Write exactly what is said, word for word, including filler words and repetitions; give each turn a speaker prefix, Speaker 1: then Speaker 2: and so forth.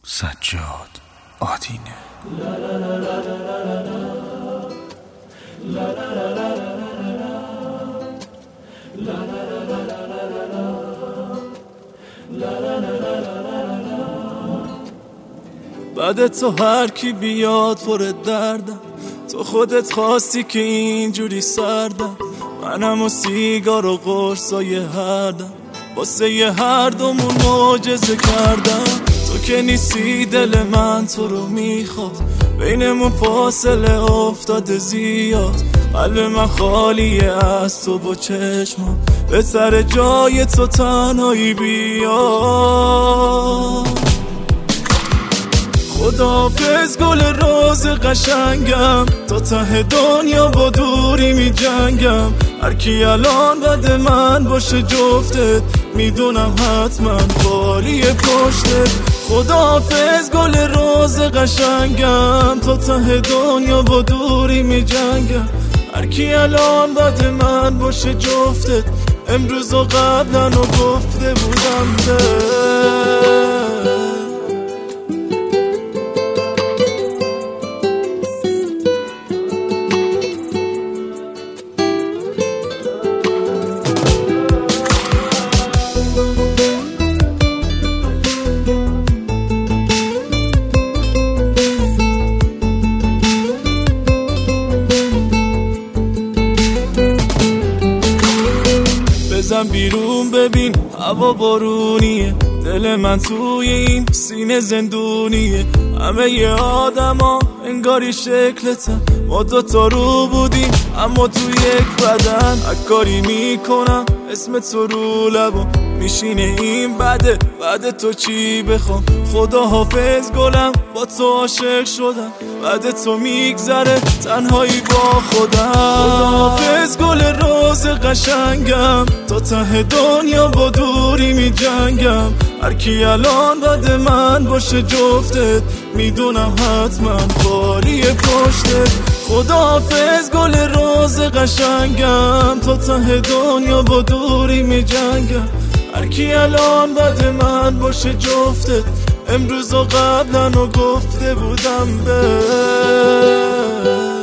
Speaker 1: سجاد آدینه.
Speaker 2: بعد تو هر کی بیاد پر دردم، تو خودت خواستی که اینجوری سردم، منم و سیگار و قرصای هردم واسه یه هر دومون معجزه کردم. تو که نیستی دل من تو رو میخواد، بینمون فاصله افتاده زیاد، قلب من خالیه از تو با چشمم، به سر جای تو تنهایی بیاد. خداحافظ گل روز قشنگم، تا ته دنیا با دوری می جنگم، هر کی الان بد من باشه جفتت، میدونم حتما خالی پشتت. خداحافظ گل روز قشنگم، تا ته دنیا با دوری می جنگم، هر کی الان بد من باشه جفتت، امروز و قبلا و گفته بودم ده. بزن بیرون ببین هوا بارونیه، دل من توی این سینه زندونیه، همه ی آدم ها انگاری شکلتن، ما دوتا رو بودیم اما تو یک بدن، هرکاری میکنم اسم تو رو لبم میشینه این بده، بعد تو چی بخوام. خدا حافظ گلم با تو عاشق شدم، بعد تو میگذره تنهایی با خودم. خدا حافظ گل روز قشنگم، تا ته دنیا با دوری می جنگم، هر کی الان بد من باشه جفتت، میدونم حتما خالی پشتت. خدا حافظ گل روز قشنگم، تا ته دنیا با دوری می جنگم، هر کی الان بد من باشه جفتت، امروز و قبلا و گفته بودم به